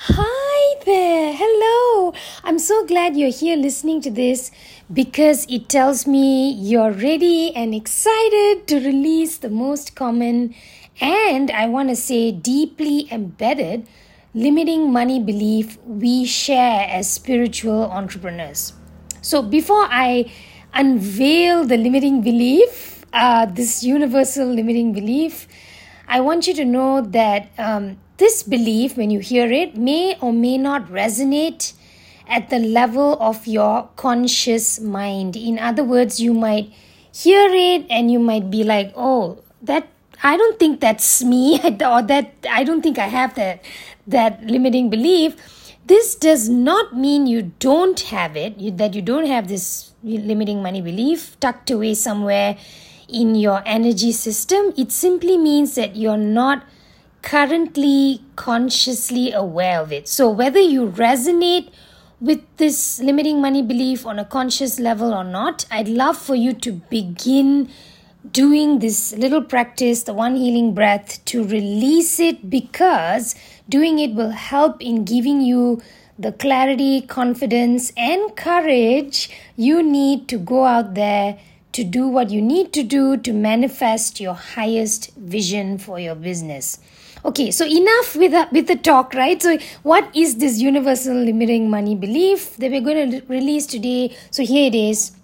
Hi there. Hello. I'm so glad you're here listening to this because it tells me you're ready and excited to release the most common and I want to say deeply embedded limiting money belief we share as spiritual entrepreneurs. So before I unveil the limiting belief, this universal limiting belief, I want you to know that this belief, when you hear it, may or may not resonate at the level of your conscious mind. In other words, you might hear it and you might be like, oh, that I don't think that's me, or that I don't think I have that limiting belief. This does not mean you don't have it, that you don't have this limiting money belief tucked away somewhere in your energy system. It simply means that you're not currently consciously aware of it. So whether you resonate with this limiting money belief on a conscious level or not, I'd love for you to begin doing this little practice, the one healing breath, to release it, because doing it will help in giving you the clarity, confidence, and courage you need to go out there to do what you need to do to manifest your highest vision for your business. Okay, so enough with the talk, right? So what is this universal limiting money belief that we're going to release today? So here it is.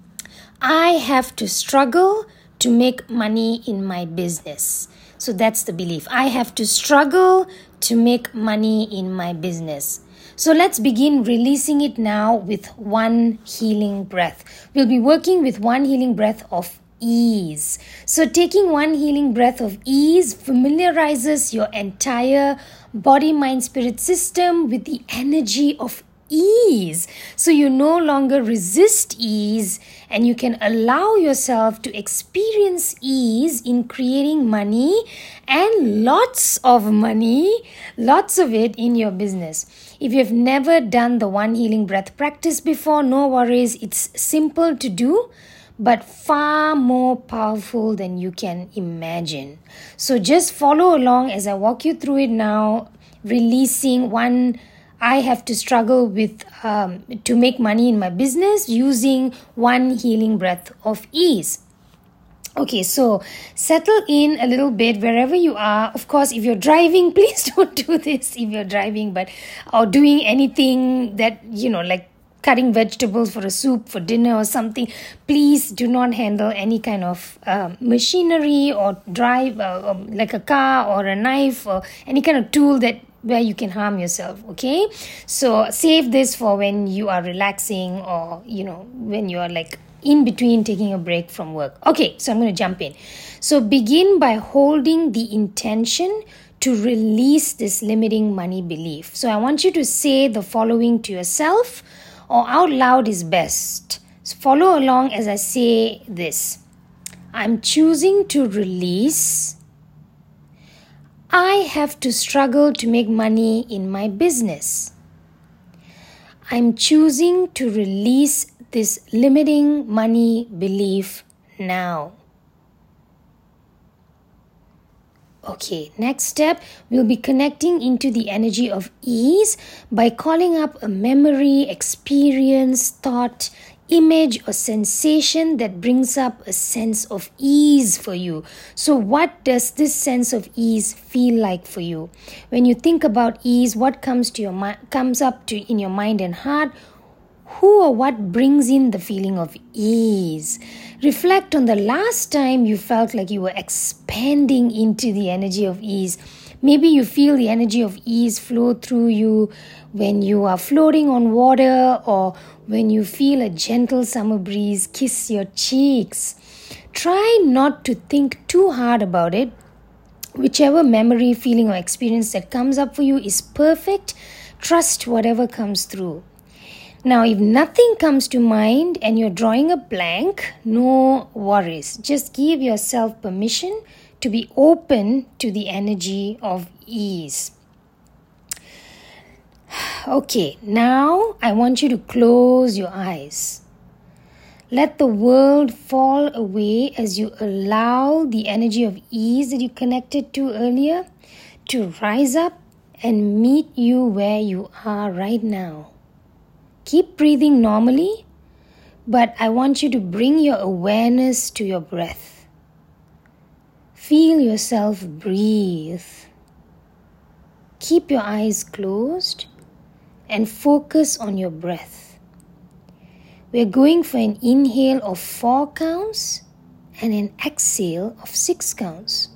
I have to struggle to make money in my business. So that's the belief. I have to struggle to make money in my business. So let's begin releasing it now with one healing breath. We'll be working with one healing breath of ease. So taking one healing breath of ease familiarizes your entire body, mind, spirit system with the energy of ease. So you no longer resist ease and you can allow yourself to experience ease in creating money and lots of money, lots of it in your business. If you've never done the one healing breath practice before, no worries. It's simple to do, but far more powerful than you can imagine. So just follow along as I walk you through it now, releasing one I have to struggle with to make money in my business using one healing breath of ease. Okay, so settle in a little bit wherever you are. Of course, if you're driving, please don't do this if you're driving, or doing anything that, like cutting vegetables for a soup for dinner or something. Please do not handle any kind of machinery or drive like a car or a knife or any kind of tool where you can harm yourself. Okay, so save this for when you are relaxing or when you are like in between taking a break from work. Okay, so I'm going to jump in. So begin by holding the intention to release this limiting money belief. So I want you to say the following to yourself, or out loud is best. So follow along as I say this. I'm choosing to release. I have to struggle to make money in my business. I'm choosing to release this limiting money belief now. Okay, next step, we'll be connecting into the energy of ease by calling up a memory, experience, thought, image, or sensation that brings up a sense of ease for you. So what does this sense of ease feel like for you? When you think about ease, what comes up in your mind and heart? Who or what brings in the feeling of ease? Reflect on the last time you felt like you were expanding into the energy of ease. Maybe you feel the energy of ease flow through you when you are floating on water, or when you feel a gentle summer breeze kiss your cheeks. Try not to think too hard about it. Whichever memory, feeling, or experience that comes up for you is perfect. Trust whatever comes through. Now, if nothing comes to mind and you're drawing a blank, no worries. Just give yourself permission to be open to the energy of ease. Okay, now I want you to close your eyes. Let the world fall away as you allow the energy of ease that you connected to earlier to rise up and meet you where you are right now. Keep breathing normally, but I want you to bring your awareness to your breath. Feel yourself breathe. Keep your eyes closed and focus on your breath. We're going for an inhale of 4 counts and an exhale of 6 counts.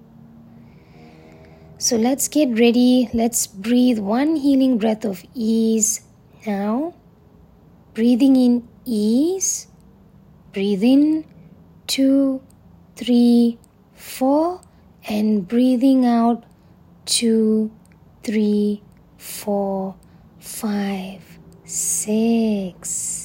So let's get ready. Let's breathe one healing breath of ease now. Breathing in ease. Breathe in 2, 3, 4. And breathing out 2, 3, 4, 5, 6.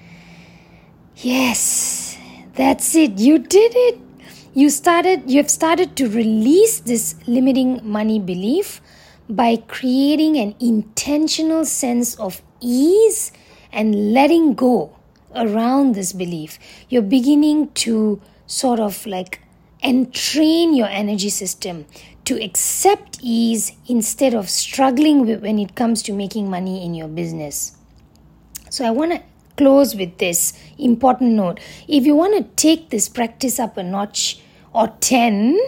Yes, that's it. You did it. You have started to release this limiting money belief by creating an intentional sense of ease and letting go around this belief. You're beginning to sort of like entrain your energy system to accept ease instead of struggling with when it comes to making money in your business. So I want to close with this important note. If you want to take this practice up a notch or 10,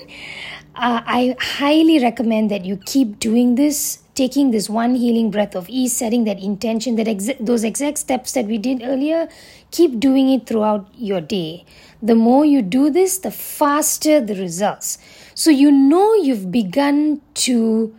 I highly recommend that you keep doing this, taking this one healing breath of ease, setting that intention, those exact steps that we did earlier. Keep doing it throughout your day. The more you do this, the faster the results. So you know you've begun to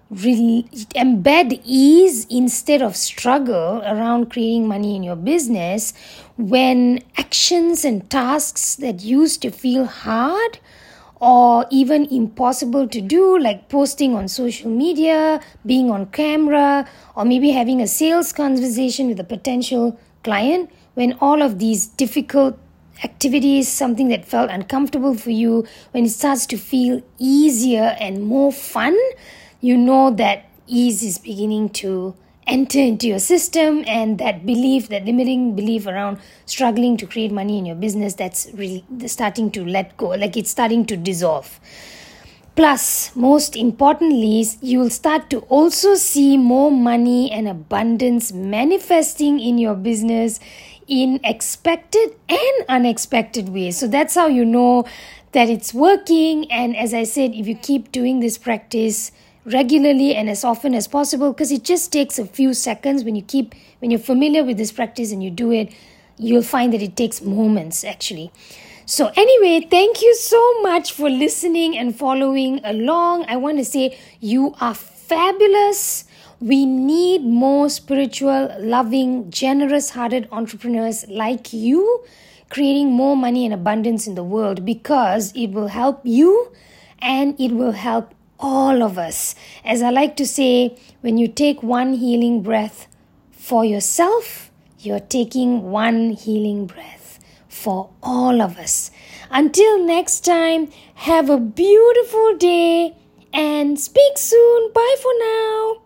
embed ease instead of struggle around creating money in your business when actions and tasks that used to feel hard or even impossible to do, like posting on social media, being on camera, or maybe having a sales conversation with a potential client, when all of these difficult activities, something that felt uncomfortable for you, when it starts to feel easier and more fun, you know that ease is beginning to enter into your system, and that belief, that limiting belief around struggling to create money in your business, that's really starting to let go, like it's starting to dissolve. Plus, most importantly, you will start to also see more money and abundance manifesting in your business in expected and unexpected ways. So that's how you know that it's working. And as I said, if you keep doing this practice regularly and as often as possible, because it just takes a few seconds. When you're familiar with this practice and you do it, you'll find that it takes moments actually. So anyway, thank you so much for listening and following along. I want to say you are fabulous. We need more spiritual, loving, generous-hearted entrepreneurs like you, creating more money and abundance in the world, because it will help you and it will help all of us. As I like to say, when you take one healing breath for yourself, you're taking one healing breath for all of us. Until next time, have a beautiful day and speak soon. Bye for now.